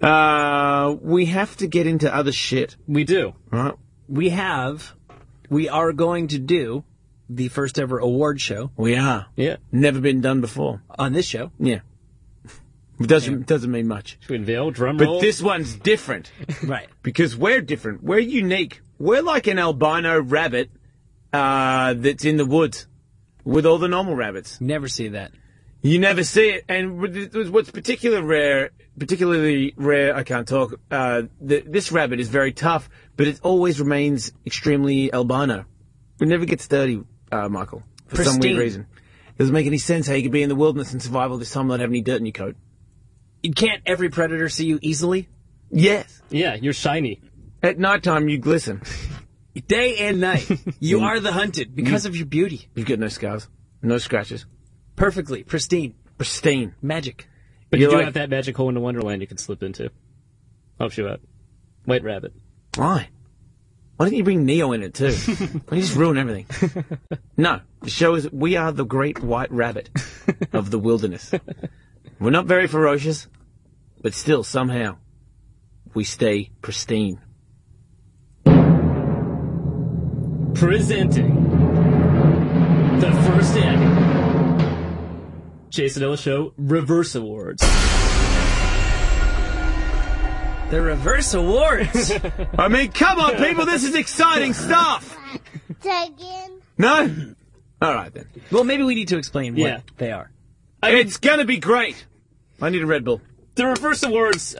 We have to get into other shit. We do. Right? We are going to do the first ever award show. We are. Yeah. Never been done before. On this show. Yeah. It doesn't mean much. Should we unveil drum But roll? this one's different. Right. Because we're different. We're unique. We're like an albino rabbit that's in the woods with all the normal rabbits. Never see that. You never see it. And what's particularly rare, I can't talk, this rabbit is very tough, but it always remains extremely albino. It never gets dirty, Michael, for some weird reason. It doesn't make any sense how you could be in the wilderness and survive all this time and not have any dirt in your coat. Can't every predator see you easily? Yes. Yeah, you're shiny. At nighttime, you glisten. Day and night. You are the hunted because of your beauty. You've got no scars, no scratches. Perfectly. Pristine. Pristine. Magic. But you do have that magic hole into Wonderland you can slip into. Helps you out. White Rabbit. Why? Why didn't you bring Neo in it, too? Why don't you just ruin everything? No. The show is we are the great white rabbit of the wilderness. We're not very ferocious, but still, somehow, we stay pristine. Presenting the first annual Jason Ellis Show Reverse Awards. The Reverse Awards. I mean, come on, people, this is exciting stuff. No? All right, then. Well, maybe we need to explain what they are. It's gonna be great. I need a Red Bull. The Reverse Awards,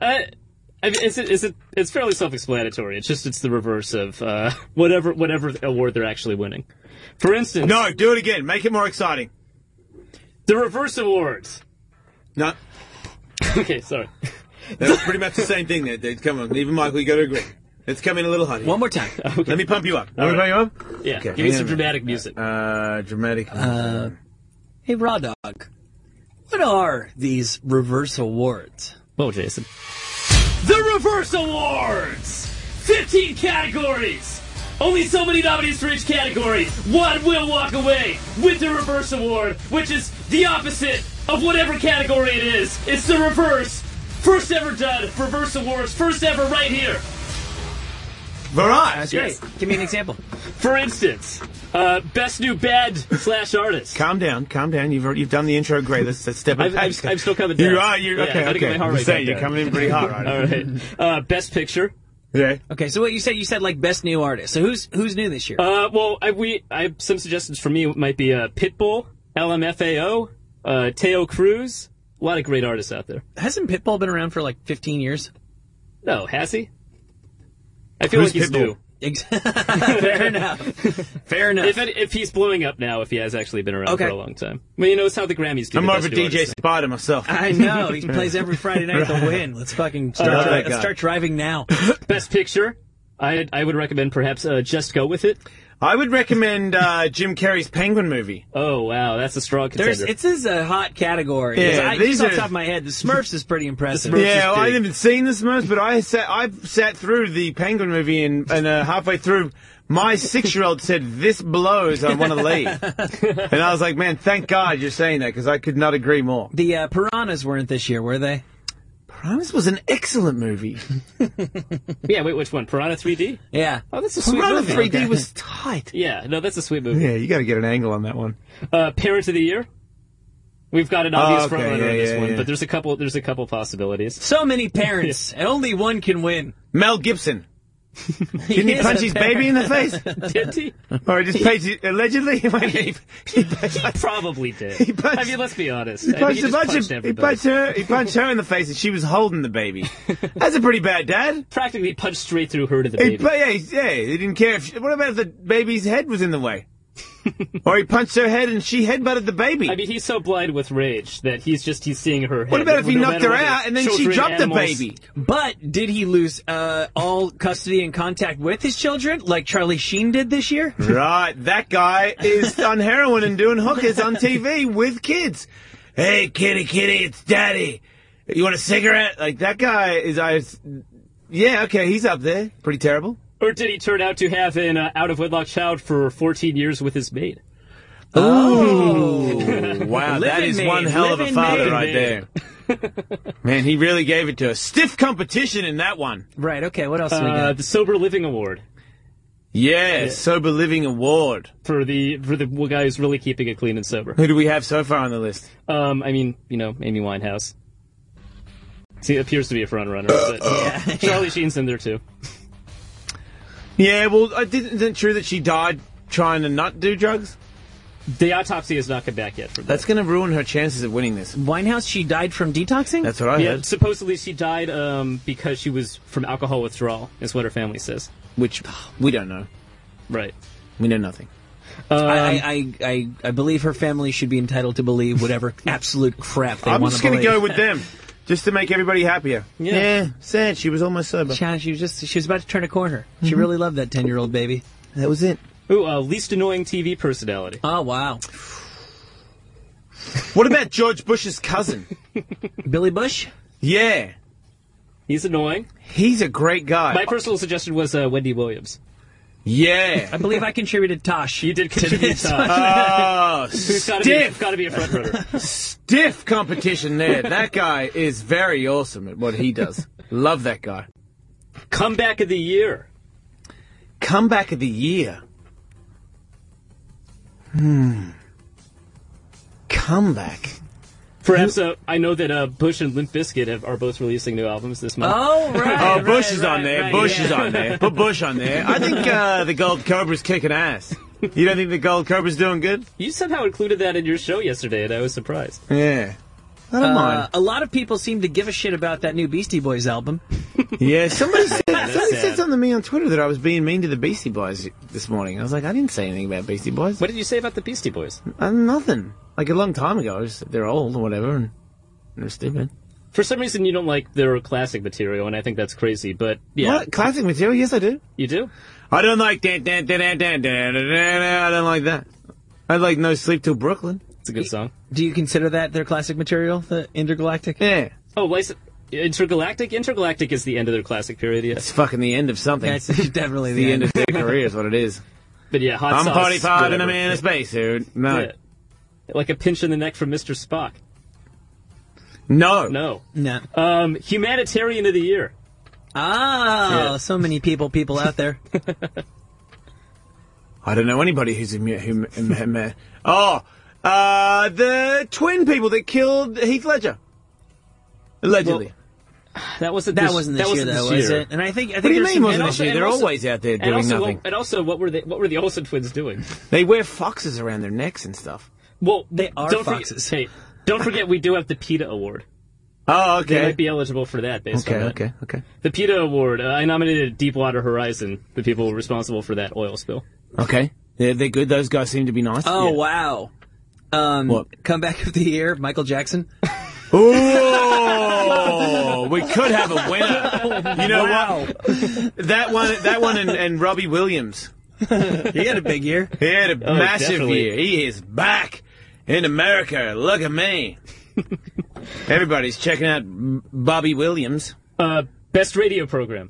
it's fairly self-explanatory. It's the reverse of whatever award they're actually winning. For instance... No, do it again. Make it more exciting. The Reverse Awards. No. Okay, sorry. That was pretty much the same thing there, dude. Come on, even Michael, you got to agree. Let's come in a little hot. One more time. Okay. Let me pump you up. All right. Pump you up? Yeah, okay, give me some dramatic music. Dramatic music. Hey, Raw Dog. What are these Reverse Awards? Whoa, Jason. The Reverse Awards! 15 categories! Only so many nominees for each category. One will walk away with the Reverse Award, which is the opposite of whatever category it is. It's the reverse. First ever done. Reverse Awards. First ever right here. Right. That's great. Give me an example. For instance, best new band / artist. Calm down. You've done the intro great. Let's step up. I'm still coming down. Okay. I gotta get my heart rate You're coming in pretty hot, right? All right. Best picture. Yeah. Okay, so what you said like best new artist. So who's new this year? Well, I have some suggestions for me. It might be Pitbull, LMFAO, Teo Cruz. A lot of great artists out there. Hasn't Pitbull been around for like 15 years? No, has he? I feel like he's Pitbull? new. Fair enough. Fair enough. If he's blowing up now, if he has actually been around Okay. for a long time. Well, you know, it's how the Grammys do. I'm the more of a best new DJ artists. Spider myself. I know. He plays every Friday night at the Win. Let's fucking start driving now. Best picture. I would recommend perhaps Just Go With It. I would recommend Jim Carrey's Penguin movie. Oh, wow. That's a strong contender. This is a hot category. Yeah, Just off the top of my head, the Smurfs is pretty impressive. Yeah, I haven't seen the Smurfs, but I've sat through the Penguin movie and halfway through, my 6-year-old said, "This blows, I want to leave." And I was like, man, thank God you're saying that, because I could not agree more. The Piranhas weren't this year, were they? Piranhas was an excellent movie. Yeah, wait, which one? Piranha 3D? Yeah. Oh, that's a sweet Piranha movie. 3D was tight. Yeah, no, that's a sweet movie. Yeah, you got to get an angle on that one. Parent of the Year. We've got an obvious okay, front runner on this yeah, one, yeah. but there's a couple possibilities. So many parents, and only one can win. Mel Gibson. Didn't he punch his baby in the face? Did he? Or he just paid it, allegedly? He probably did. I mean, let's be honest. He I think punched a bunch punched of. everybody. He punched her in the face, and she was holding the baby. That's a pretty bad dad. Practically punched straight through her to the baby. Yeah, he didn't care if. What about if the baby's head was in the way? Or he punched her head and she headbutted the baby. I mean, he's so blind with rage that he's seeing her head. What about if he knocked her out and then she dropped the baby? But did he lose all custody and contact with his children like Charlie Sheen did this year? Right, that guy is on heroin and doing hookers on TV with kids. Hey, kitty, it's daddy. You want a cigarette? Like, that guy is... Yeah, okay, he's up there. Pretty terrible. Or did he turn out to have an out-of-wedlock child for 14 years with his maid? Oh, wow, that is one hell of a father right there. Man, he really gave it to us. Stiff competition in that one. Right, okay, what else do we got? The Sober Living Award Yeah, Sober Living Award. for the guy who's really keeping it clean and sober. Who do we have so far on the list? I mean, Amy Winehouse. She appears to be a front runner, but Charlie Sheen's in there too. Yeah, well, isn't it true that she died trying to not do drugs? The autopsy has not come back yet for that. That's going to ruin her chances of winning this. Winehouse, she died from detoxing? That's what I Yeah, heard. supposedly she died because she was from alcohol withdrawal, is what her family says. Which we don't know. Right. We know nothing. I believe her family should be entitled to believe whatever absolute crap they I'm want just to going to believe. go with them, just to make everybody happier. Yeah. Sad. She was almost sober. She was about to turn a corner. She really loved that 10-year-old baby. That was it. Ooh, least annoying TV personality. Oh, wow. What about George Bush's cousin? Billy Bush? Yeah. He's annoying. He's a great guy. My personal suggestion was Wendy Williams. Yeah. I believe I contributed Tosh. You did contribute this to one. Oh, Who's got stiff. to be a front runner. Stiff competition there. That guy is very awesome at what he does. Love that guy. Comeback of the year. Comeback of the year. Comeback. Perhaps I know that Bush and Limp Bizkit are both releasing new albums this month. Oh, right. Oh, Bush right, is on right, there. right, Bush yeah. is on there. Put Bush on there. I think the Gold Cobra's kicking ass. You don't think the Gold Cobra's doing good? You somehow included that in your show yesterday, and I was surprised. Yeah. I don't mind. A lot of people seem to give a shit about that new Beastie Boys album. Yeah, somebody said sad. something to me on Twitter that I was being mean to the Beastie Boys this morning. I was like, I didn't say anything about Beastie Boys. What did you say about the Beastie Boys? Nothing. Like a long time ago. I just said they're old or whatever, and they're stupid. For some reason, you don't like their classic material, and I think that's crazy. But yeah, What? Classic material? Yes, I do. you do. I don't like I don't like that. I like No Sleep Till Brooklyn. It's a good song. Do you consider that their classic material, the Intergalactic? Yeah. Oh, Intergalactic? Intergalactic is the end of their classic period, yes. It's fucking the end of something. That's definitely the end of their career is what it is. But yeah, Hot I'm Sauce. 45 and I'm whatever. in a spacesuit. No. Yeah. Like a pinch in the neck from Mr. Spock. No. No. No. Humanitarian of the Year. Oh, Yeah. so many people out there. I don't know anybody who's the twin people that killed Heath Ledger. Allegedly. That wasn't That this, wasn't this year, though, was it? And I think What do you there's mean some- wasn't and this also- year? They're and also- always out there And doing also, nothing. what were the Olsen twins doing? They wear foxes around their necks and stuff. Well, They are don't foxes. Forget, hey, don't forget we do have the PETA Award. Oh, They okay. might be eligible for that based on that. Okay. The PETA Award, I nominated Deepwater Horizon, the people responsible for that oil spill. Okay. They're good. Those guys seem to be nice. Oh, Yeah. wow. What? Comeback of the year, Michael Jackson. Oh, we could have a winner. You know what? That one, and Robbie Williams. He had a big year. He had a massive definitely. year. He is back in America. Look at me. Everybody's checking out Bobby Williams. Best radio program.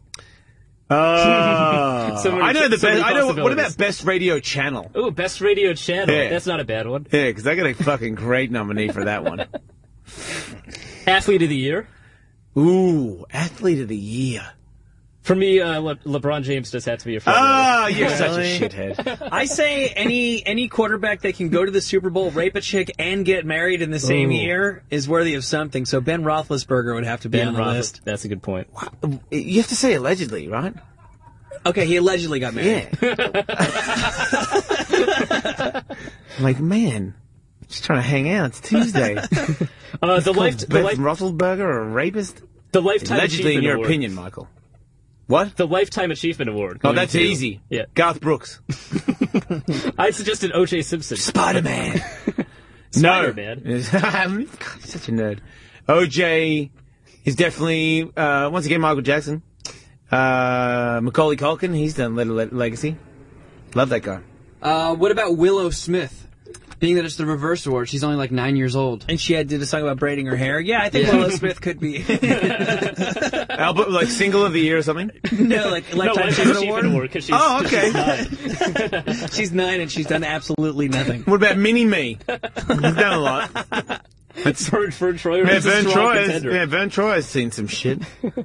Oh, Somebody- I know the best. somebody I know. What possibilities. about best radio channel? Ooh, best radio channel. Yeah. That's not a bad one. Yeah, because I got a fucking great nominee for that one. Athlete of the Year. Ooh, athlete of the year. For me, LeBron James just had to be a front Ah, you're such a Really? shithead. I say any quarterback that can go to the Super Bowl, rape a chick, and get married in the same Ooh. year is worthy of something. So Ben Roethlisberger would have to be on the list. That's a good point. You have to say allegedly, right? Okay, he allegedly got married. Yeah. Like, man, just trying to hang out. It's Tuesday. The Ben Roethlisberger or a rapist? Lifetime Allegedly, in Achievement your Award. opinion, Michael. What? The Lifetime Achievement Award. Oh, going that's to- easy. Yeah. Garth Brooks. I suggested O.J. Simpson. Spider-Man. Spider-Man. No. God, you're such a nerd. OJ is definitely, once again, Michael Jackson. Macaulay Culkin, he's done Little Legacy. Love that guy. What about Willow Smith? Being that it's the Reverse Award, she's only like 9 years old. And she did a song about braiding her hair. Yeah, I think Yeah. Willow Smith could be. Album, like single of the year or something? No, like No, Lifetime Lifetime Achievement Achievement Award. Award because she's. Oh, 'cause okay. she's nine. She's 9 and she's done absolutely nothing. What about Mini Me? He's done a lot. Vern Troyer Yeah, is a Vern strong Troy. contender. Yeah, Vern Troy has seen some shit.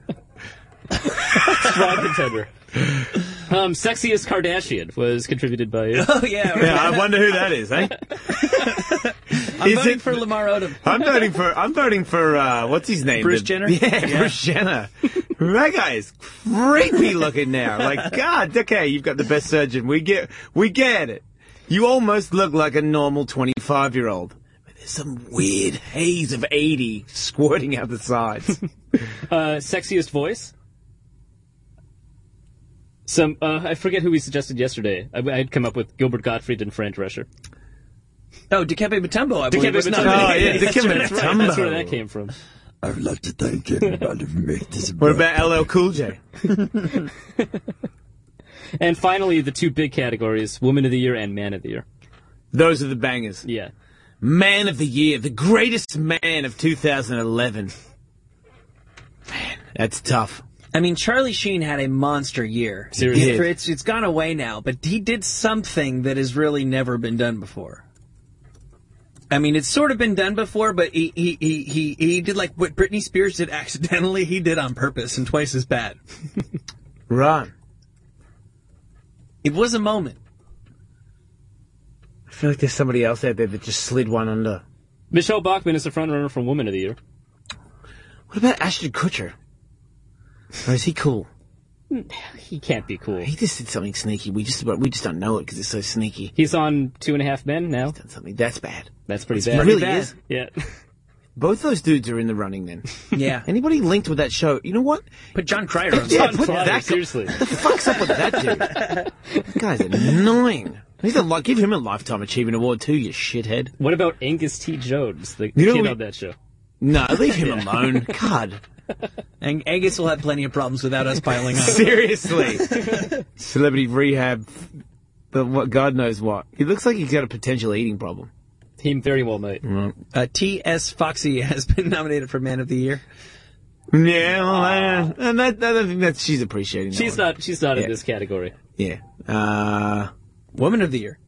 Strong contender. Sexiest Kardashian was contributed by Oh, yeah. Yeah, I wonder who that is, eh? I'm Is voting it- for Lamar Odom. I'm voting for what's his name? Bruce Jenner? Yeah, Bruce Jenner. That guy is creepy looking now. Like, God, okay, you've got the best surgeon. We get it. You almost look like a normal 25-year-old. But there's some weird haze of 80 squirting out the sides. sexiest voice. I forget who we suggested yesterday. I'd come up with Gilbert Gottfried and Fran Drescher. Oh, Dikembe Mutombo, I believe. Dikembe was Mutombo. nominated. Oh, yeah, Dikembe That's right. Mutombo. That's where that came from. I would like to thank everybody for making this. What about LL Cool J? And finally, the two big categories: Woman of the Year and Man of the Year. Those are the bangers. Yeah. Man of the Year, the greatest man of 2011. Man, that's tough. I mean, Charlie Sheen had a monster year. Seriously. It's gone away now, but he did something that has really never been done before. I mean, it's sort of been done before, but he did like what Britney Spears did accidentally. He did on purpose and twice as bad. Right. It was a moment. I feel like there's somebody else out there that just slid one under. Michelle Bachmann is the frontrunner for Woman of the Year. What about Ashton Kutcher? Or is he cool? He can't be cool. He just did something sneaky. We just don't know it because it's so sneaky. He's on 2.5 Men now. Done something that's bad. That's pretty It bad. really bad. is. Yeah. Both those dudes are in the running. Then Yeah. anybody linked with that show? You know what? Put John Cryer on. Yeah, John put Cryer, that guy- seriously. What the fuck's up with that dude? That guy's annoying. Give him a lifetime achievement award too, you shithead. What about Angus T. Jones, the You know kid we- on that show? No, leave him alone. God, And Angus will have plenty of problems without us piling on. seriously. Celebrity rehab. What God knows what. He looks like he's got a potential eating problem. He very well might. T.S. Foxy has been nominated for Man of the Year. Yeah, well, and I don't think that she's appreciating that She's one. not. She's not Yeah. in this category. Yeah. Woman of the Year.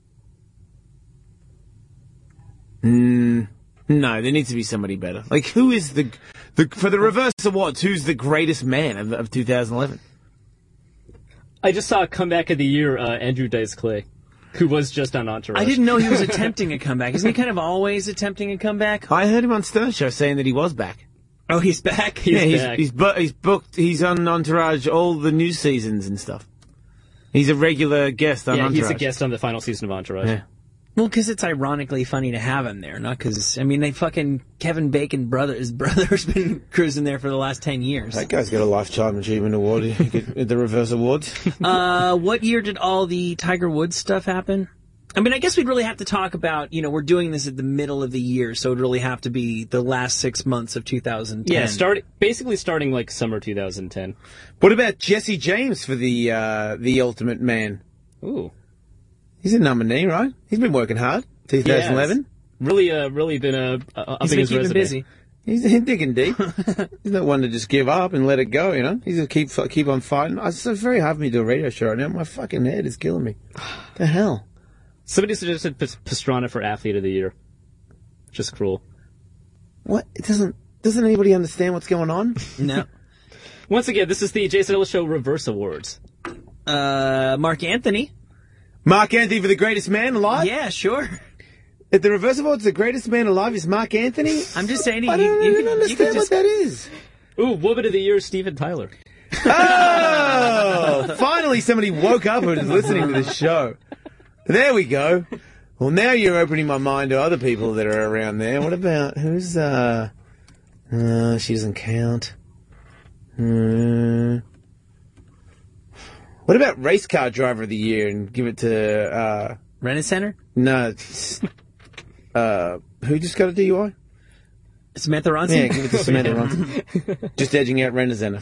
No, there needs to be somebody better. Like, who is the for the reverse awards? Who's the greatest man of 2011? I just saw a comeback of the year, Andrew Dice Clay, who was just on Entourage. I didn't know he was attempting a comeback. Isn't he kind of always attempting a comeback? I heard him on Stern Show saying that he was back. Oh, he's back? He's back. He's booked. He's on Entourage all the new seasons and stuff. He's a regular guest on Yeah, Entourage. he's a guest on the final season of Entourage. Yeah. Well, because it's ironically funny to have him there, not because, I mean, they fucking, Kevin Bacon his brother's been cruising there for the last 10 years. That guy's got a lifetime achievement award at the reverse awards. What year did all the Tiger Woods stuff happen? I mean, I guess we'd really have to talk about, we're doing this at the middle of the year, so it'd really have to be the last 6 months of 2010. Yeah, basically starting like summer 2010. What about Jesse James for the Ultimate Man? Ooh. He's a nominee, right? He's been working hard. 2011. Really been upping He's been his keeping resume. busy. He's digging deep. He's not one to just give up and let it go, He's going to keep on fighting. It's so very hard for me to do a radio show right now. My fucking head is killing me. The hell? Somebody suggested Pastrana for Athlete of the Year. Just cruel. What? It doesn't anybody understand what's going on? No. Once again, this is the Jason Ellis Show Reverse Awards. Mark Anthony. Mark Anthony for the greatest man alive? Yeah, sure. At the reverse awards, the greatest man alive is Mark Anthony? I'm just saying, I don't even understand what that is. Ooh, Woman of the Year, Steven Tyler. Oh! Finally somebody woke up and is listening to this show. There we go. Well, now you're opening my mind to other people that are around there. What about, who's, she doesn't count. What about race car driver of the year and give it to, Renner Center? no, who just got a DUI? Samantha Ronson? Yeah, give it to Samantha Ronson. Just edging out Renner.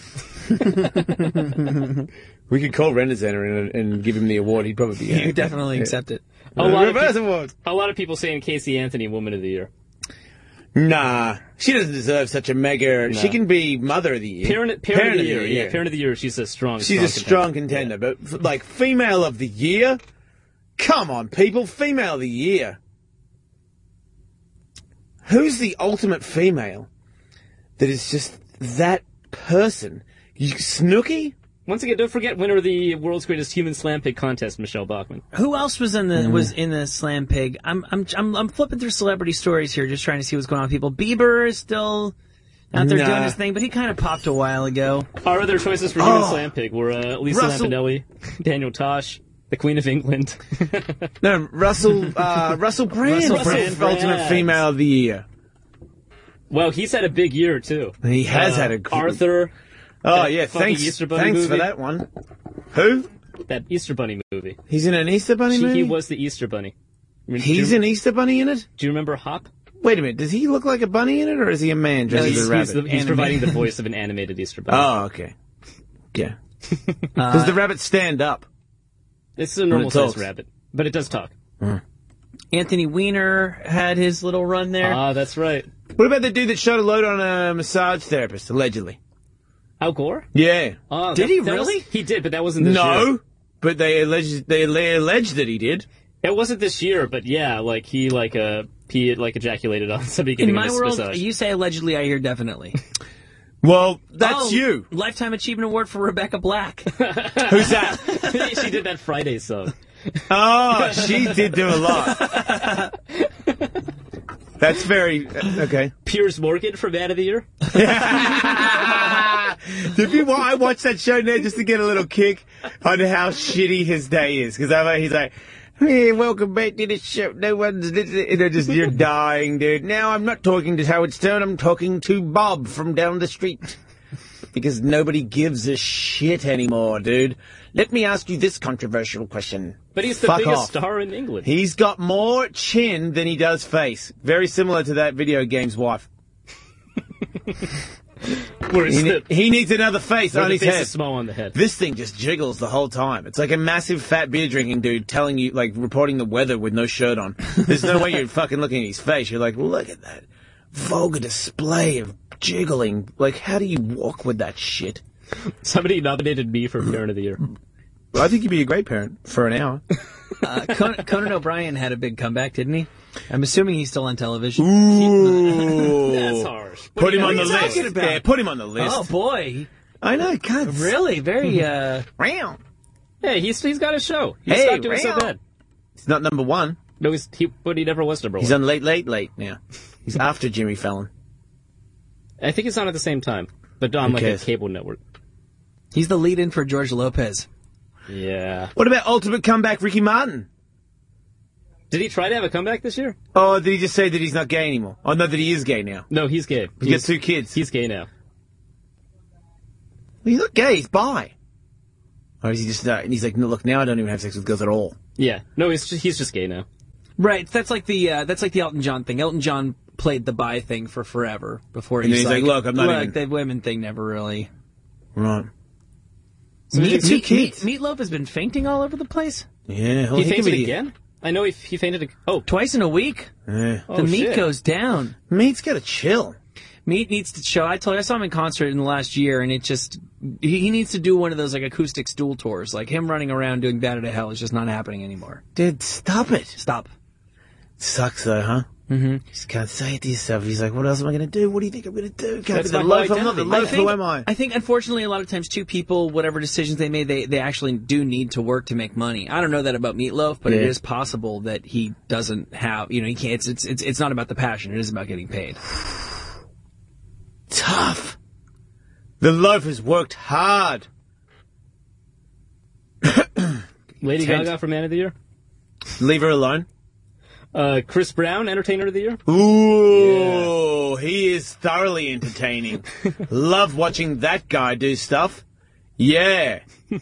We could call Renner and give him the award. He'd probably be You definitely accept it. A lot of reverse people- awards. A lot of people saying Casey Anthony, Woman of the Year. Nah, she doesn't deserve such a mega. She can be Mother of the Year. Parent of the Year, yeah. Parent of the Year, she's a strong She's a strong contender, but like Female of the Year? Come on, people. Female of the Year. Who's the ultimate female that is just that person? Snooki? Once again, don't forget winner of the world's greatest human slam pig contest, Michelle Bachmann. Who else was in the Slam Pig? I'm flipping through celebrity stories here, just trying to see what's going on with people. Bieber is still out there doing his thing, but he kind of popped a while ago. Our other choices for human slam pig were Lisa Lampanelli, Daniel Tosh, the Queen of England. No, Russell Brand. Ultimate female of the year. Well, he's had a big year too. He has had a Arthur. Oh yeah, fucking thanks Easter Bunny movie. for that one. Who? That Easter Bunny movie. He's in an Easter Bunny movie? He was the Easter Bunny. He's an Easter Bunny in it? Do you remember Hop? Wait a minute, does he look like a bunny in it, or is he a man dressed as a rabbit? He's providing the voice of an animated Easter Bunny. Oh, okay. Yeah. Does the rabbit stand up? It's a normal-sized rabbit, but it does talk. Anthony Weiner had his little run there. Ah, that's right. What about the dude that shot a load on a massage therapist, allegedly? Al Gore? Yeah. Oh, Did he really? He did, but that wasn't this year. No, but they allege that he did. It wasn't this year, but yeah, like he ejaculated on somebody getting In my a world, massage. you say allegedly, I hear definitely. Well, that's you. Lifetime Achievement Award for Rebecca Black. Who's that? She did that Friday song. Oh, she did do a lot. That's very okay. Piers Morgan for Man of the Year. I watched that show now just to get a little kick on how shitty his day is, because he's like, "Hey, welcome back to the show. No one's you're dying, dude. Now I'm not talking to Howard Stern. I'm talking to Bob from down the street, because nobody gives a shit anymore, dude. Let me ask you this controversial question." But he's the biggest star in England. He's got more chin than he does face. Very similar to that video game's wife. He needs another face on his face head. is small on the head. This thing just jiggles the whole time. It's like a massive fat beer drinking dude telling you, like, reporting the weather with no shirt on. There's no way you're fucking looking at his face. You're like, look at that vulgar display of jiggling. Like, how do you walk with that shit? Somebody nominated me for Parent of the Year. Well, I think you'd be a great parent for an hour. Conan O'Brien had a big comeback, didn't he? I'm assuming he's still on television. Ooh. That's harsh. Put him on the you list. talking about? Yeah, put him on the list. Oh, boy. I know, God. Really? Very, Round. Hey, he's got a show. He's Hey, not doing so round. bad. He's not number one. No, but he never was number He's one. on Late now. He's after Jimmy Fallon. I think it's on at the same time, but on like a cable network. he's the lead-in for George Lopez. Yeah. What about ultimate comeback Ricky Martin? Did he try to have a comeback this year? Oh, did he just say that he's not gay anymore? Oh, no, that he is gay now. No, he's gay. He's got 2 kids. He's gay now. He's not gay, he's bi. Or is he just, and he's like, no, look, now I don't even have sex with girls at all. Yeah. No, he's just gay now. Right, that's like the Elton John thing. Elton John played the bi thing for forever before And then he's like, look, I'm not even... the women thing never really... Right. So Meatloaf has been fainting all over the place. Yeah. He fainted again? I know he fainted. Twice in a week. Yeah. The meat goes down. Meat's gotta chill. Meat needs to chill. I saw him in concert in the last year, and it just he needs to do one of those like acoustic stool tours. Like him running around doing Bat Out of Hell is just not happening anymore. Dude, stop it. Stop. Sucks though, huh? Mm-hmm. Just can't say it to yourself. He's like, what else am I going to do? What do you think I'm going to do? Can't That's be the my loaf. whole I'm not the identity. loaf. Who am I? I think, unfortunately, a lot of times, too, people, whatever decisions they made, they actually do need to work to make money. I don't know that about Meatloaf, but it is possible that he doesn't have, he can't, it's not about the passion, it is about getting paid. Tough. The loaf has worked hard. Lady Gaga for Man of the Year. Leave her alone. Chris Brown, Entertainer of the Year. Ooh, he is thoroughly entertaining. Love watching that guy do stuff. Yeah.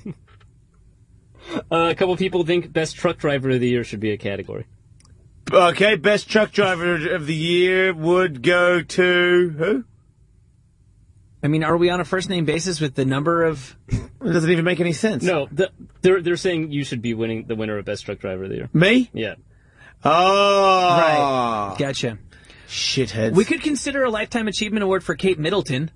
A couple people think Best Truck Driver of the Year should be a category. Okay, best truck driver of the year would go to who? I mean, are we on a first-name basis with the number of... It doesn't even make any sense. No, they're saying you should be the winner of Best Truck Driver of the Year. Me? Yeah. Oh. Right. Gotcha. Shitheads. We could consider a Lifetime Achievement Award for Kate Middleton.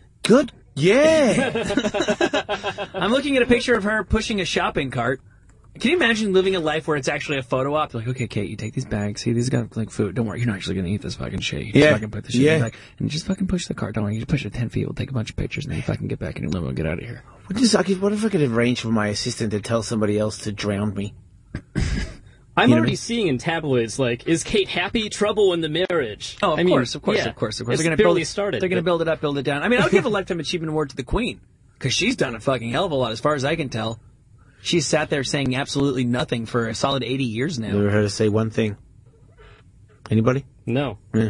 Good. Yeah. I'm looking at a picture of her pushing a shopping cart. Can you imagine living a life where it's actually a photo op? Like, okay, Kate, you take these bags. See, these got like food. Don't worry, you're not actually going to eat this fucking shit. You just fucking put the shit in the bag. And just fucking push the cart. Don't worry, you just push it 10 feet. We'll take a bunch of pictures and then you fucking get back in your limo and get out of here. What if I could arrange for my assistant to tell somebody else to drown me? I'm already seeing in tabloids, like, is Kate happy? Trouble in the marriage. Oh, of course. It's They're going barely started. They're going to build it up, build it down. I mean, I would give a Lifetime Achievement Award to the Queen. Because she's done a fucking hell of a lot, as far as I can tell. She's sat there saying absolutely nothing for a solid 80 years now. Never heard her say one thing. Anybody? No. Yeah.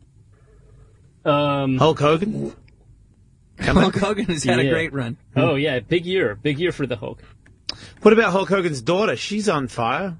Hulk Hogan? Hulk Hogan has had a great run. Oh, yeah, big year for the Hulk. What about Hulk Hogan's daughter? She's on fire.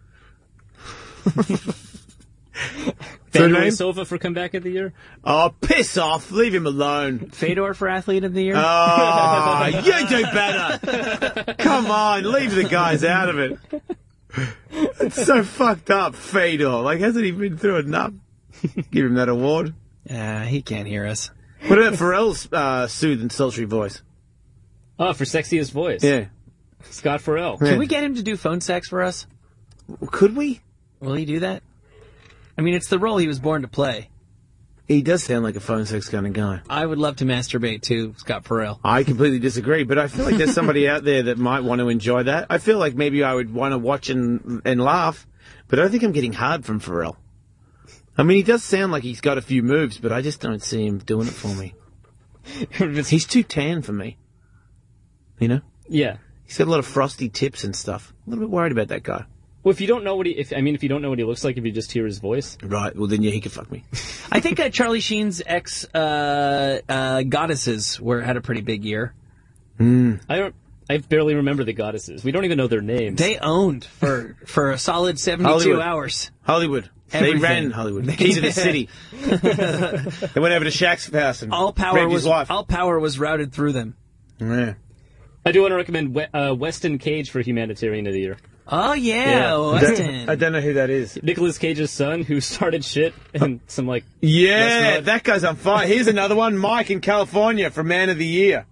Fedor Silva for comeback of the year? Oh, piss off. Leave him alone. Fedor for Athlete of the Year? Oh, you do better. Come on, leave the guys out of it. It's so fucked up, Fedor. Like, hasn't he been through enough? Give him that award. He can't hear us. What about Pharrell's soothing, sultry voice? Oh, for sexiest voice. Yeah. Scott Farrell. Can we get him to do phone sex for us? Could we? Will he do that? I mean, it's the role he was born to play. He does sound like a phone sex kind of guy. I would love to masturbate to Scott Farrell. I completely disagree, but I feel like there's somebody out there that might want to enjoy that. I feel like maybe I would want to watch and laugh, but I think I'm getting hard from Pharrell. I mean, he does sound like he's got a few moves, but I just don't see him doing it for me. He's too tan for me. You know? Yeah. He's got a lot of frosty tips and stuff. I'm a little bit worried about that guy. Well, if you don't know what if you don't know what he looks like, if you just hear his voice. Right, well then, yeah, he could fuck me. I think Charlie Sheen's ex goddesses had a pretty big year. I barely remember the goddesses. We don't even know their names. They owned for a solid 72 hours. Hollywood. Everything. They ran Hollywood. Key to the city. They went over to Shaq's house and raped his wife. All power was routed through them. Yeah. I do want to recommend Weston Cage for Humanitarian of the Year. Oh, yeah. Weston. I don't know who that is. Nicolas Cage's son, who started shit and some, like... Yeah, that guy's on fire. Here's another one. Mike in California for Man of the Year.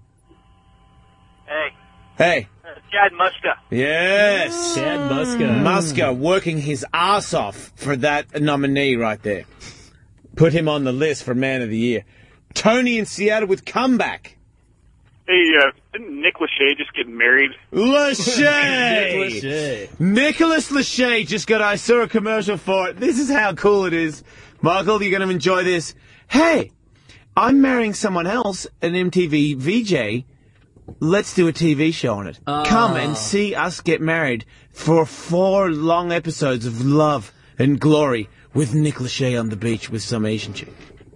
Hey. Chad Muska. Yes. Chad Muska. Muska working his ass off for that nominee right there. Put him on the list for Man of the Year. Tony in Seattle with Comeback. Hey, didn't Nick Lachey just get married? Lachey! Nicholas Lachey just I saw a commercial for it. This is how cool it is. Michael, you're going to enjoy this. Hey, I'm marrying someone else, an MTV VJ. Let's do a TV show on it. Come and see us get married for 4 long episodes of love and glory with Nick Lachey on the beach with some Asian chick.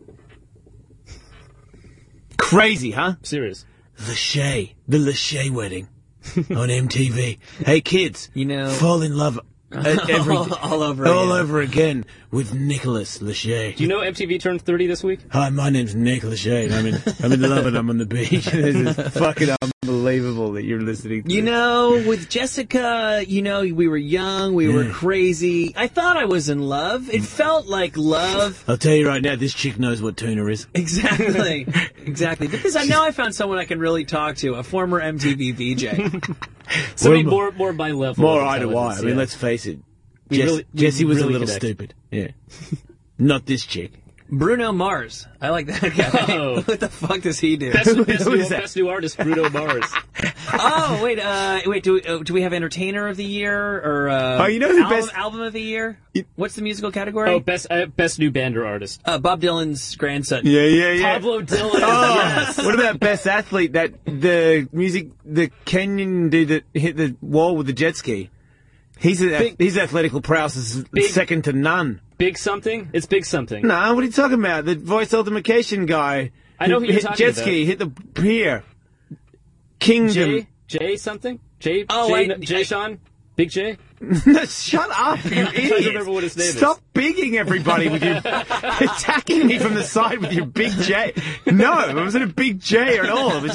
Crazy, huh? Serious. Lachey, the Lachey wedding on MTV. Hey kids, fall in love all over again with Nicholas Lachey. Do you know MTV turned 30 this week? Hi, my name's Nick Lachey. I'm in love and I'm on the beach. This is fucking unbelievable that you're listening to. With Jessica, we were young, we were crazy. I thought I was in love. It felt like love. I'll tell you right now, this chick knows what tuna is. Exactly. Because I found someone I can really talk to, a former MTV VJ. Somebody more my level. More eye to eye. I mean, let's face it. Jessie was a little stupid. Yeah. Not this chick. Bruno Mars. I like that guy. Oh. What the fuck does he do? Best new artist, Bruno Mars. Oh, wait. Do we have Entertainer of the Year or album of the year? What's the musical category? Oh, best new band or artist. Bob Dylan's grandson. Yeah. Pablo Dylan. Oh, Yes. What about best athlete? The Kenyan dude that hit the wall with the jet ski. His athletical prowess is second to none. Big something? It's big something. No, what are you talking about? The voice ultimacation guy. I know who you're hit talking jet about. ski, hit the pier. Kingdom. Jay something? Jay Sean? Big J? Shut up, you idiot. I don't remember what his name is. Stop bigging everybody with your... attacking me from the side with your big J. No, it wasn't a big J at all. It was just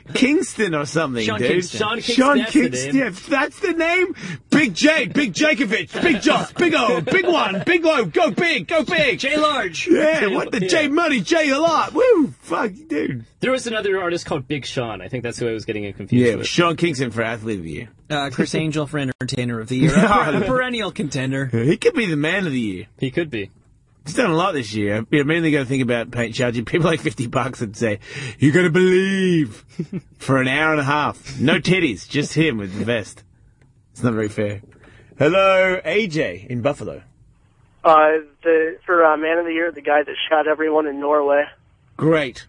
Kingston or something, Sean dude. Kingston. Sean Kingston, Sean that's the Kingston. name. Yeah, that's the name. Big J, Big Jakovich, Big Joss, Big O, Big One, Big O. Go big, go big. J Large. Yeah, what the J Money, J a lot. Woo, fuck, dude. There was another artist called Big Sean. I think that's who I was getting confused Yeah, with. Sean Kingston for Athlete of the Year. Chris Angel for Entertainer of the Year. A perennial contender. He could be the Man of the Year. He could be. He's done a lot this year. I mainly got to think about charging people like $50 and say, "You're gonna believe," for an hour and a half. No titties, just him with the vest. It's not very fair. Hello, AJ in Buffalo. For Man of the Year, the guy that shot everyone in Norway. Great.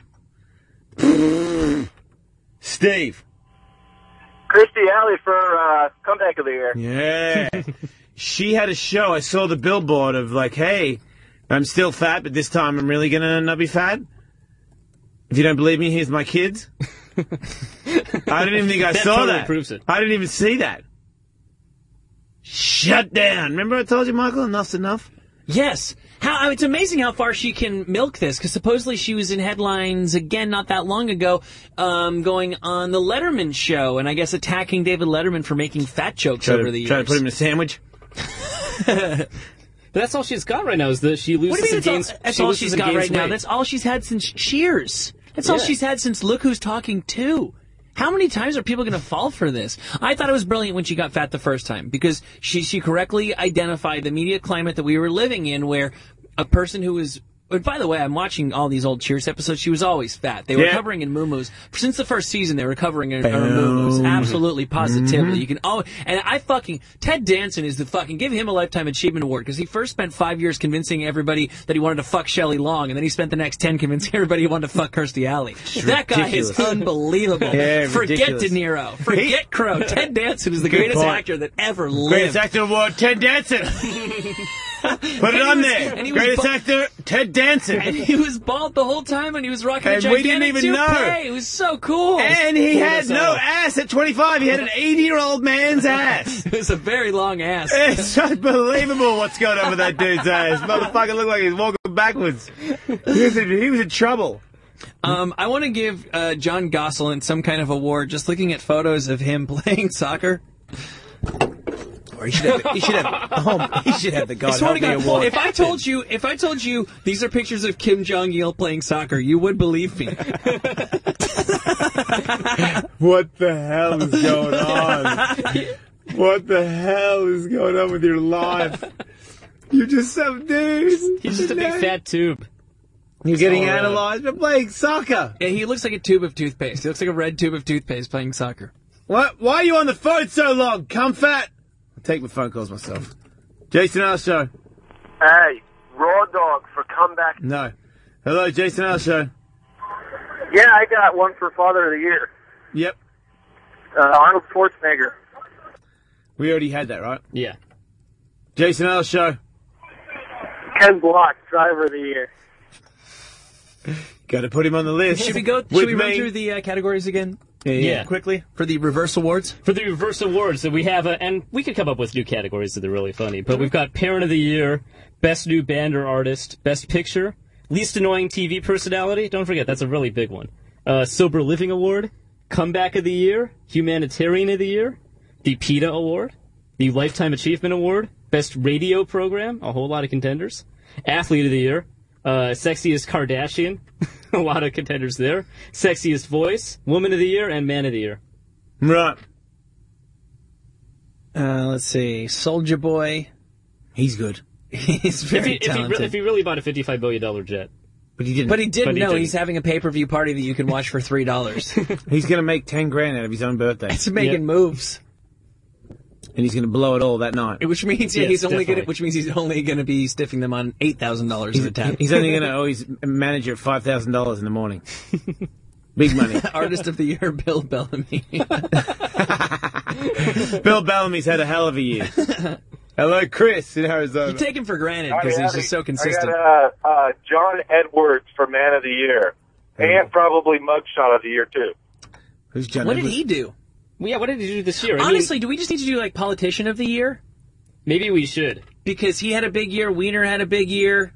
Steve. Kirstie Alley for Comeback of the Year. Yeah. She had a show. I saw the billboard of like, hey, I'm still fat, but this time I'm really gonna not be fat. If you don't believe me, here's my kids. I didn't even think I saw totally that. proves it. I didn't even see that. Shut down. Remember I told you, Michael, enough's enough? Yes. It's amazing how far she can milk this, because supposedly she was in headlines again not that long ago, going on the Letterman show, and I guess attacking David Letterman for making fat jokes over the years. Try to put him in a sandwich? But that's all she's got right now is that she What do loses you and mean gains. that's she all loses she's and got gains right now? weight. That's all she's had since Cheers. That's all Yeah. she's had since Look Who's Talking 2. How many times are people going to fall for this? I thought it was brilliant when she got fat the first time, because she correctly identified the media climate that we were living in, where a person who was... But by the way, I'm watching all these old Cheers episodes. She was always fat. They were covering in muumuus. Since the first season, they were covering in muumuus. Absolutely, positively. You can always... And Ted Danson is the fucking... Give him a Lifetime Achievement Award, because he first spent 5 years convincing everybody that he wanted to fuck Shelley Long, and then he spent the next 10 convincing everybody he wanted to fuck Kirstie Alley. That guy is unbelievable. Yeah, Forget ridiculous. De Niro. Forget Crow. Ted Danson is the greatest point. actor that ever lived. Greatest Actor Award, Ted Danson. Put it on there. and he was Greatest Actor, Ted Danson. And he was bald the whole time when he was rocking a And we gigantic didn't even know. toupee. It was so cool. And he had us no out. ass at 25. He had an 80-year-old man's ass. It was a very long ass. It's unbelievable what's going on with that dude's ass. Motherfucker looked like he's walking backwards. He was in trouble. I want to give John Gosselin some kind of award just looking at photos of him playing soccer. Or he should have the God I swear Help to Me God, Award. if I told you these are pictures of Kim Jong-il playing soccer, you would believe me. What the hell is going on? What the hell is going on with your life? You're just some dude. He's just a big fat tube. You're getting all right. analyzed for playing soccer. Yeah, he looks like a tube of toothpaste. He looks like a red tube of toothpaste playing soccer. What? Why are you on the phone so long? Come fat. I'll take my phone calls myself. Jason R. Show. Hey, Raw Dog for Comeback. No. Hello, Jason R. Show. Yeah, I got one for Father of the Year. Yep. Arnold Schwarzenegger. We already had that, right? Yeah. Jason R. Show. Ken Block, Driver of the Year. Got to put him on the list. Should we run through the categories again? Yeah. Quickly. For the reverse awards? For the reverse awards that we have, and we could come up with new categories that are really funny, but we've got Parent of the Year, Best New Band or Artist, Best Picture, Least Annoying TV Personality, don't forget, that's a really big one, Sober Living Award, Comeback of the Year, Humanitarian of the Year, the PETA Award, the Lifetime Achievement Award, Best Radio Program, a whole lot of contenders, Athlete of the Year, Sexiest Kardashian, a lot of contenders there, Sexiest Voice, Woman of the Year, and Man of the Year. Right. Let's see. Soulja Boy. He's good. He's very talented. If he really bought a $55 billion jet. But he didn't. But he didn't know didn't. he's having a pay-per-view party that you can watch for $3. He's going to make 10 grand out of his own birthday. It's making Yep. moves. And he's going to blow it all that night. Which means Yes, he's only definitely. going to be stiffing them on $8,000 at a time. He's only going to owe his manager $5,000 in the morning. Big money. Artist of the Year, Bill Bellamy. Bill Bellamy's had a hell of a year. Hello, Chris in Arizona. You take him for granted because he's just so consistent. I got John Edwards for Man of the Year. And probably Mugshot of the Year, too. Who's John What did Edwards? he do? Well, yeah, what did he do this year? I mean, Honestly, do we just need to do like Politician of the Year? maybe we should. Because he had a big year, Wiener had a big year,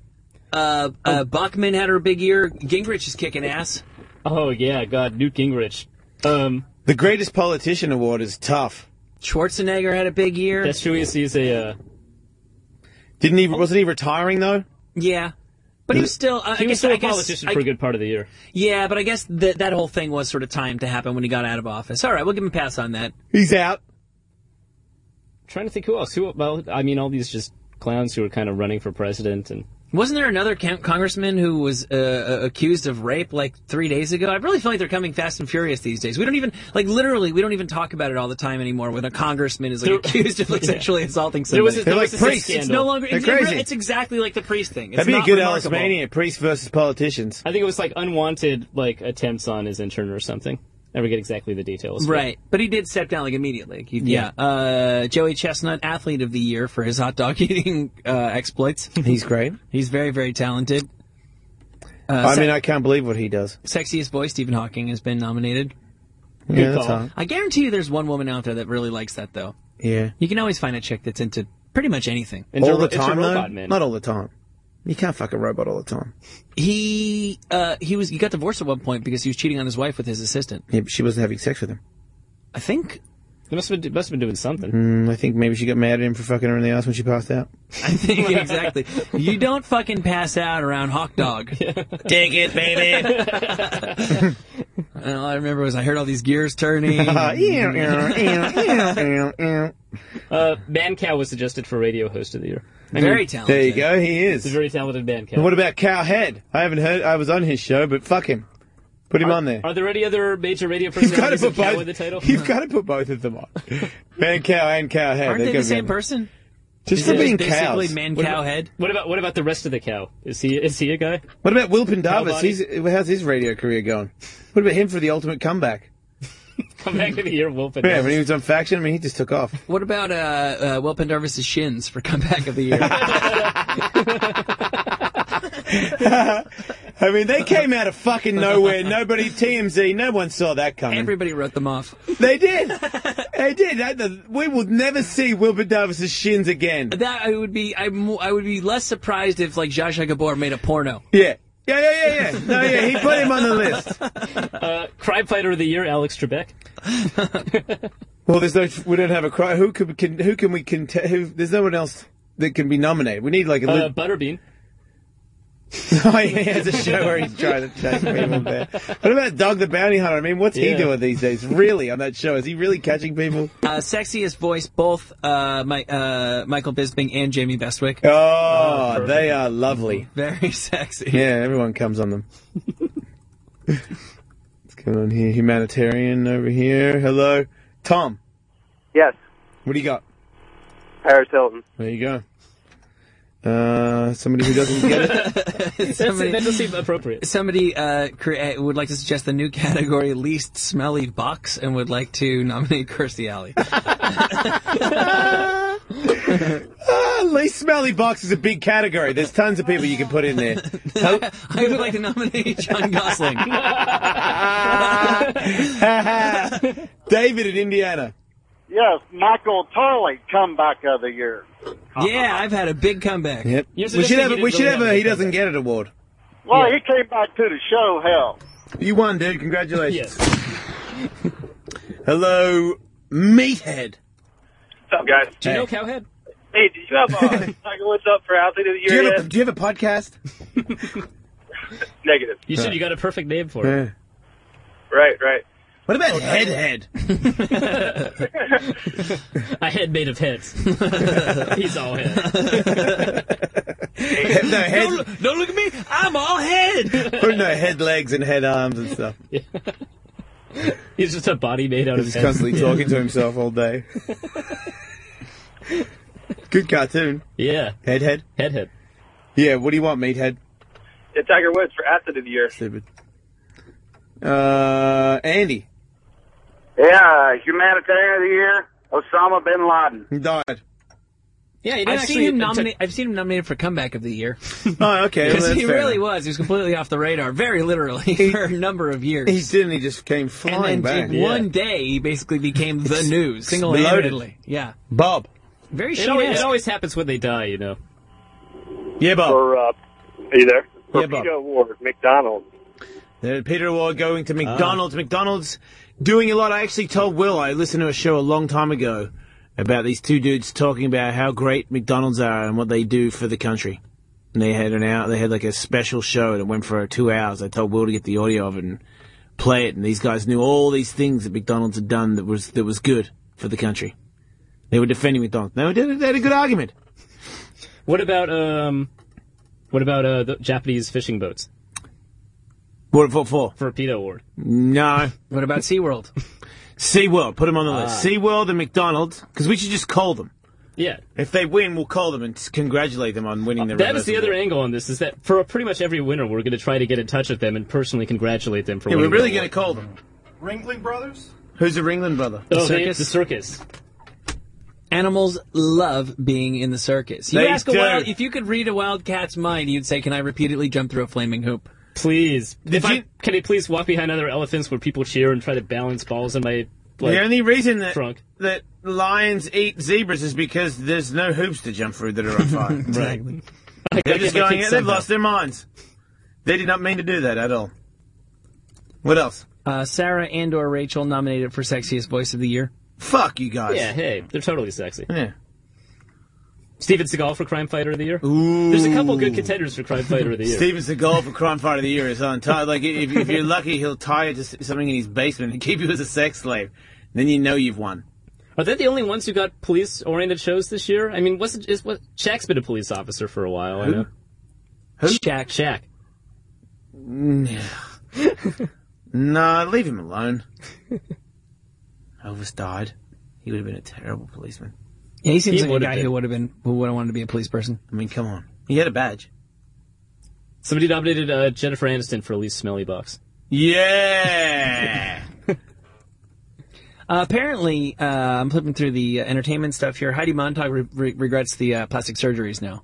Bachman had a big year, Gingrich is kicking ass. Oh, yeah, God, Newt Gingrich. The Greatest Politician Award is tough. Schwarzenegger had a big year. That's true. He's a. Wasn't he retiring though? Yeah. But he was still... he was still a politician for a good part of the year. Yeah, but I guess that whole thing was sort of timed to happen when he got out of office. All right, we'll give him a pass on that. He's out. Trying to think who else. Well, I mean, all these just clowns who are kind of running for president and... Wasn't there another congressman who was accused of rape like 3 days ago? I really feel like they're coming fast and furious these days. We don't even, literally, we don't even talk about it all the time anymore when a congressman is accused of sexually assaulting somebody. They're like priests. It's no longer... They're crazy. It's exactly like the priest thing. It's That'd be a not good remarkable. Alice Mania, priests versus politicians. I think it was like unwanted attempts on his intern or something. Never get exactly the details. Right, but he did step down immediately. Joey Chestnut, Athlete of the Year for his hot dog eating exploits. He's great. He's very, very talented. I can't believe what he does. Sexiest Boy, Stephen Hawking, has been nominated. Yeah, that's hot. I guarantee you there's one woman out there that really likes that, though. Yeah. You can always find a chick that's into pretty much anything. All the time, though? Robot Man. Not all the time. You can't fuck a robot all the time. He got divorced at one point because he was cheating on his wife with his assistant. Yeah, but she wasn't having sex with him. I think... He must have been doing something. I think maybe she got mad at him for fucking her in the ass when she passed out. I think, exactly. You don't fucking pass out around Hawk Dog. Take it, baby! All I remember was I heard all these gears turning. Man Cow was suggested for Radio Host of the Year. Very talented. There you go, he is. He's a very talented Man Cow. And what about Cowhead? I haven't heard, I was on his show, but fuck him. Put him on there. Are there any other major radio You've got to personalities put with cow both. in the title? You've got to put both of them on. Man Cow and Cowhead. Aren't they the same person? Just for being basically cows. Man Cow Head? What about the rest of the cow? Is he a guy? What about Will Pendarvis? Cowbody? How's his radio career going? What about him for the ultimate comeback? Come back to the year, Wolfen. Yeah, when he was on Faction, he just took off. What about Will Pendarvis' shins for comeback of the year? They came out of fucking nowhere. TMZ, no one saw that coming. Everybody wrote them off. They did. They did. We will never see Will Pendarvis' shins again. That I would be less surprised if like Zsa Zsa Gabor made a porno. Yeah. Yeah. No, yeah, he put him on the list. Crime Fighter of the Year, Alex Trebek. Well, we don't have a crime. Who can we there's no one else that can be nominated. We need like a Butterbean. Oh, he has a show where he's trying to chase people there. What about Dog the Bounty Hunter? What's he doing these days? Really, on that show? Is he really catching people? Sexiest voice, both Michael Bisping and Jamie Bestwick. Oh, they are lovely. Very sexy. Yeah, everyone comes on them. What's going on here? Humanitarian over here. Hello. Tom. Yes, What do you got? Paris Hilton. There you go. Somebody who doesn't get it. That does seem appropriate. Somebody would like to suggest the new category, least smelly box, and would like to nominate Kirstie Alley. Least smelly box is a big category. There's tons of people you can put in there. I would like to nominate John Gosling. David in Indiana. Yes, Michael Tarley, comeback of the year. Yeah, I've had a big comeback. Yep. You're We should have suggesting a He Doesn't Get It award. Well, he came back to the show, hell. You won, dude. Congratulations. Yes. Hello, Meathead. What's up, guys? Do you know Cowhead? Hey, did you have Tiger Woods up for Athlete of the Do Year you, yet? do you have a podcast? Negative. You said you got a perfect name for it. Yeah. Right. What about Head? A head made of heads. He's all head. No, head. Don't look at me. I'm all head. No, head legs and head arms and stuff. Yeah. He's just a body made out of He's heads. constantly talking to himself all day. Good cartoon. Yeah. Head. Head. Yeah, what do you want, Meathead? Yeah, Tiger Woods for Athlete of the Year. Stupid. Andy. Yeah, Humanitarian of the Year, Osama bin Laden. He died. Yeah, he I've seen him nominated for comeback of the year. Oh, okay. Well, Because that's he fair really enough. was. He was completely off the radar, very literally, for a number of years. He didn't. He just came flying and then back. in one day, he basically became the news, single-handedly. Yeah. Bob. Very It always short. happens when they die, you know. Yeah, Bob. For, are you there? For Yeah, Bob. PETA Award, McDonald's. Peter Award going to McDonald's. McDonald's doing a lot. I actually told Will, I listened to a show a long time ago about these two dudes talking about how great McDonald's are and what they do for the country. And they had like a special show that went for 2 hours. I told Will to get the audio of it and play it, and these guys knew all these things that McDonald's had done that was good for the country. They were defending McDonald's. They had a good argument. What about the Japanese fishing boats? What for? For a PETA award. No. What about SeaWorld? SeaWorld. Put them on the list. SeaWorld and McDonald's, because we should just call them. Yeah. If they win, we'll call them and congratulate them on winning their That is the other angle on this, is that for pretty much every winner, we're going to try to get in touch with them and personally congratulate them for winning. We're really going to call them. Ringling Brothers? Who's the Ringling brother? The circus. Animals love being in the circus. You They ask do. if you could read a wildcat's mind, you'd say, "Can I repeatedly jump through a flaming hoop?" Please. Can I please walk behind other elephants where people cheer and try to balance balls in my the only reason trunk? That lions eat zebras is because there's no hoops to jump through that are on fire. Exactly. They're just going in. They've lost their minds. They did not mean to do that at all. What else? Sarah and/or Rachel nominated for Sexiest Voice of the Year. Fuck you guys. Yeah, hey, they're totally sexy. Yeah. Steven Seagal for Crime Fighter of the Year. Ooh. There's a couple good contenders for Crime Fighter of the Year. Steven Seagal for Crime Fighter of the Year is on top. Like, if you're lucky, he'll tie you to something in his basement and keep you as a sex slave. Then you know you've won. Are they the only ones who got police-oriented shows this year? I mean, Shaq's been a police officer for a while. Who? I know. Who? Shaq. Nah, leave him alone. Elvis died. He would have been a terrible policeman. Yeah, he seems like a guy who would have wanted to be a police person. I mean, come on. He had a badge. Somebody nominated Jennifer Aniston for least smelly box. Yeah! Apparently, I'm flipping through the entertainment stuff here. Heidi Montag regrets the plastic surgeries now.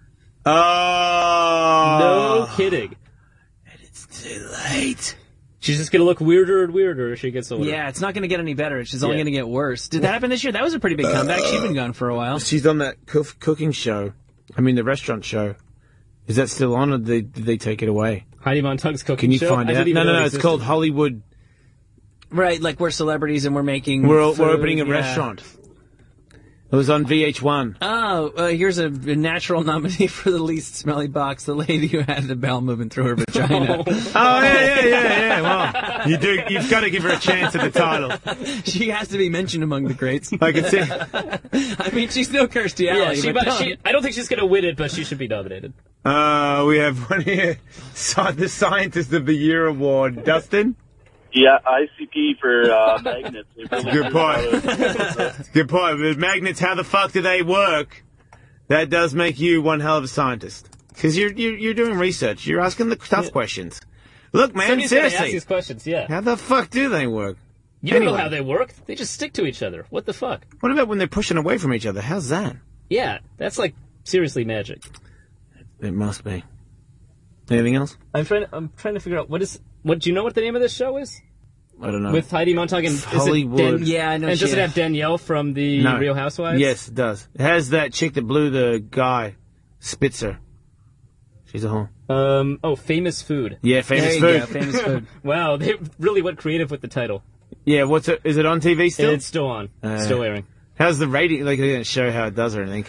Oh! No kidding. And it's too late. She's just going to look weirder and weirder as she gets older. Yeah, it's not going to get any better. It's just only going to get worse. Did that happen this year? That was a pretty big comeback. She'd been gone for a while. She's on that cooking show. I mean, the restaurant show. Is that still on, or did they take it away? Heidi Montag's cooking show? Can you find out? No, it's called Hollywood. Right, like we're celebrities and we're making We're food, opening a restaurant. It was on VH1. Oh, here's a natural nominee for the least smelly box. The lady who had the bowel movement through her vagina. Yeah. Well, you've got to give her a chance at the title. She has to be mentioned among the greats. I can see. I mean, she's no Kirstie Alley. I don't think she's going to win it, but she should be nominated. We have one here. The Scientist of the Year award. Dustin? Yeah, ICP for magnets. Good point. Good point. With magnets, how the fuck do they work? That does make you one hell of a scientist. Because you're doing research. You're asking the tough questions. Look, man, Somebody's gonna ask seriously. these questions, yeah. How the fuck do they work? You don't know how they work. They just stick to each other. What the fuck? What about when they're pushing away from each other? How's that? Yeah, that's like seriously magic. It must be. Anything else? I'm trying to figure out what do you know what the name of this show is? I don't know. With Heidi Montag and Hollywood. Yeah, I know. And does it have Danielle from the Real Housewives? Yes, it does. It has that chick that blew the guy, Spitzer. She's a whore. Famous Food. Yeah, Famous Food. Go, Famous Food. Wow, they really went creative with the title. Yeah, is it on TV still? It's still on. Still airing. How's the rating? Like, they didn't show how it does or anything.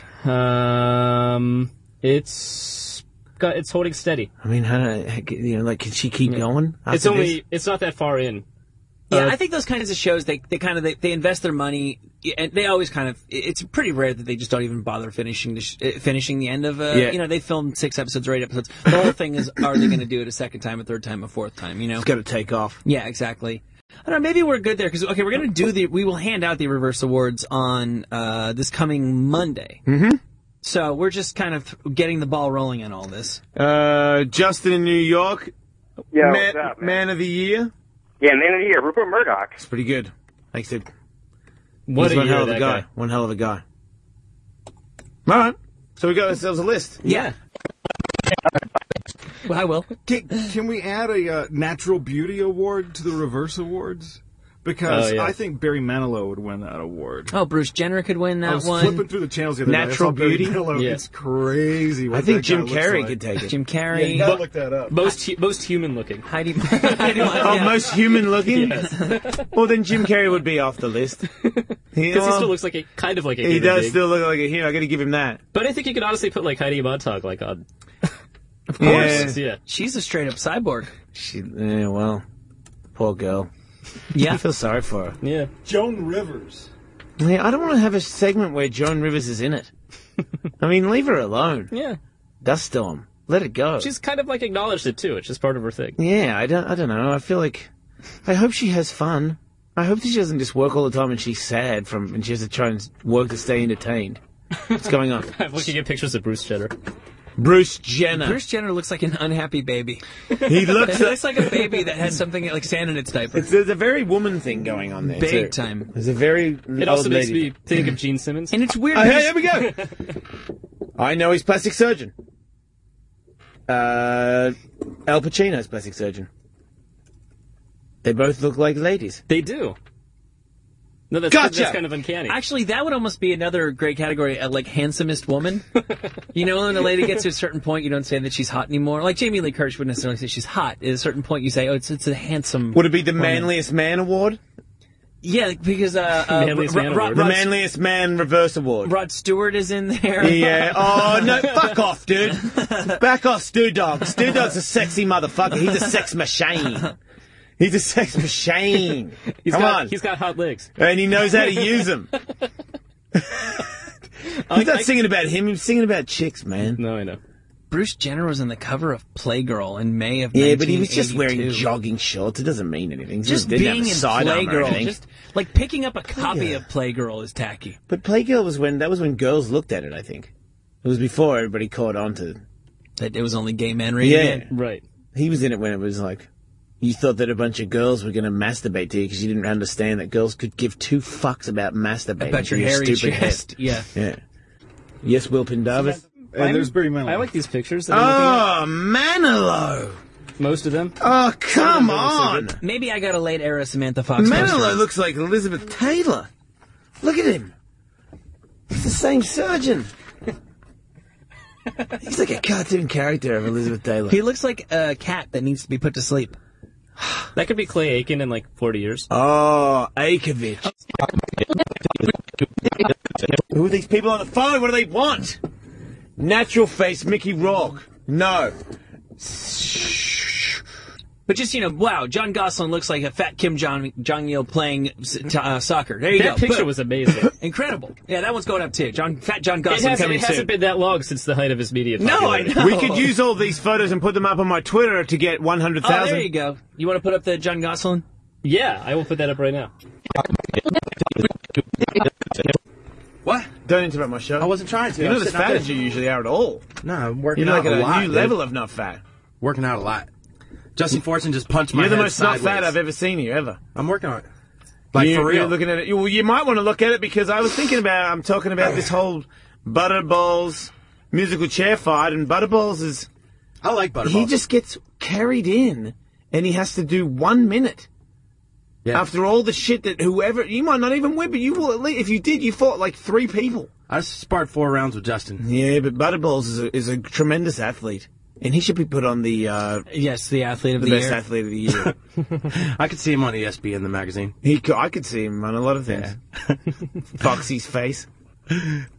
It's holding steady. I mean, can she keep going? It's not that far in. Yeah, I think those kinds of shows, they invest their money, and they always it's pretty rare that they just don't even bother finishing the end of, they filmed 6 episodes or 8 episodes. The whole thing is, are they going to do it a second time, a third time, a fourth time, It's got to take off. Yeah, exactly. I don't know, maybe we're good there, because, we're going to we will hand out the Reverse Awards on, this coming Monday. Mm-hmm. So we're just kind of getting the ball rolling on all this. Justin in New York. Yeah, what's up, man of the Year. Yeah, Man of the Year, Rupert Murdoch. It's pretty good. Like I said, What he's one hell of a guy. One hell of a guy. All right. So we got ourselves a list. Yeah. Well, I will. Can we add a Natural Beauty Award to the Reverse Awards? because I think Barry Manilow would win that award. Oh, Bruce Jenner could win that I was one. flipping through the channels the other day. I Natural saw Barry Beauty? Manilow. Yeah. It's crazy. What I think that Jim guy looks Carrey like. could take it. Jim Yeah, Carrey. you gotta look that up. Most human looking. Heidi Oh, most human looking? Well, then Jim Carrey would be off the list. Because he still looks like a kind of like a He human does being. still look like a hero. I gotta give him that. But I think you could honestly put like Heidi Montag like on. Of Yeah. course. Yeah. She's a straight up cyborg. Well, poor girl. Yeah. I feel sorry for her. Yeah. Joan Rivers. Yeah, I don't want to have a segment where Joan Rivers is in it. I mean, leave her alone. Yeah. Dust Storm. Let it go. She's kind of like acknowledged it too. It's just part of her thing. Yeah, I don't know. I feel like, I hope she has fun. I hope that she doesn't just work all the time and she's sad and she has to try and work to stay entertained. What's going on? I'm looking at pictures of Bruce Jenner. Bruce Jenner. Bruce Jenner looks like an unhappy baby. He looks He looks like a baby that has something like sand in its diaper. There's a very woman thing going on there. Big too. time. There's a very It also old makes lady. me think of Gene Simmons. And it's weird. Oh, hey, because- here we go. I know he's plastic surgeon. Al Pacino's plastic surgeon. They both look like ladies. They do. No, that's, Gotcha! that's kind of uncanny. Actually, that would almost be another great category, like handsomest woman. You know, when a lady gets to a certain point, you don't say that she's hot anymore. Like Jamie Lee Curtis wouldn't necessarily say she's hot. At a certain point, you say, oh, it's a handsome. Would it be the woman. manliest man award? Yeah, because Manliest man award. The manliest man reverse award. Rod Stewart is in there. Yeah. Oh, no, fuck off, dude. Back off, Stu Dog. Stu Dog's a sexy motherfucker. He's a sex machine. He's a sex machine. Come on. He's got hot legs. And he knows how to use them. He's not singing about him. He's singing about chicks, man. No, I know. Bruce Jenner was on the cover of Playgirl in May of Yeah, but he was just 1982. wearing jogging shorts. It doesn't mean anything. He Just didn't being have in a sidearm or Playgirl, anything. just like picking up a copy of Playgirl is tacky. But Playgirl was when girls looked at it, I think. It was before everybody caught on to... That it was only gay men reading it. Right. He was in it when it was like... You thought that a bunch of girls were going to masturbate to you because you didn't understand that girls could give two fucks about masturbating About to your hairy stupid chest. head. Yeah. Yeah. Yes, Will Pendarvis. And there's Barry Manilow. I like these pictures. That I'm looking Oh, Manilow! at. Most of them. Oh, come on! Maybe I got a late era Samantha Fox. Manilow poster. looks like Elizabeth Taylor. Look at him. It's the same surgeon. He's like a cartoon character of Elizabeth Taylor. He looks like a cat that needs to be put to sleep. That could be Clay Aiken in like 40 years. Oh, Aikovich. Who are these people on the phone? What do they want? Natural face Mickey Rourke. No. But just, you know, wow, John Gosselin looks like a fat Kim Jong-il playing soccer. There you go. That picture Boom. was amazing. Incredible. Yeah, that one's going up too. Fat John It Gosselin coming hasn't soon. been that long since the height of his media No, I popularity. know. We could use all these photos and put them up on my Twitter to get 100,000. Oh, there you go. You want to put up the John Gosselin? Yeah, I will put that up right now. What? Don't interrupt my show. I wasn't trying to. You're I'm not as sitting out fat there. as you usually are at all. No, I'm working You're out like at a lot. new dude. level of not fat. Working out a lot. Justin Fortune just punched my You're the head most not sideways. fat I've ever seen you, ever. I'm working on it. Like, you, for real. You're looking at it. You might want to look at it because I was thinking about, I'm talking about this whole Butterballs musical chair fight, and Butterballs is... I like Butterballs. He just gets carried in, and he has to do 1 minute. Yeah. After all the shit that whoever... You might not even win, but you will at least... If you did, you fought like 3 people. I just sparred 4 rounds with Justin. Yeah, but Butterballs is a tremendous athlete. And he should be put on the Yes, the athlete of the best year. athlete of the year. I could see him on ESPN, the magazine. I could see him on a lot of things. Foxy's face.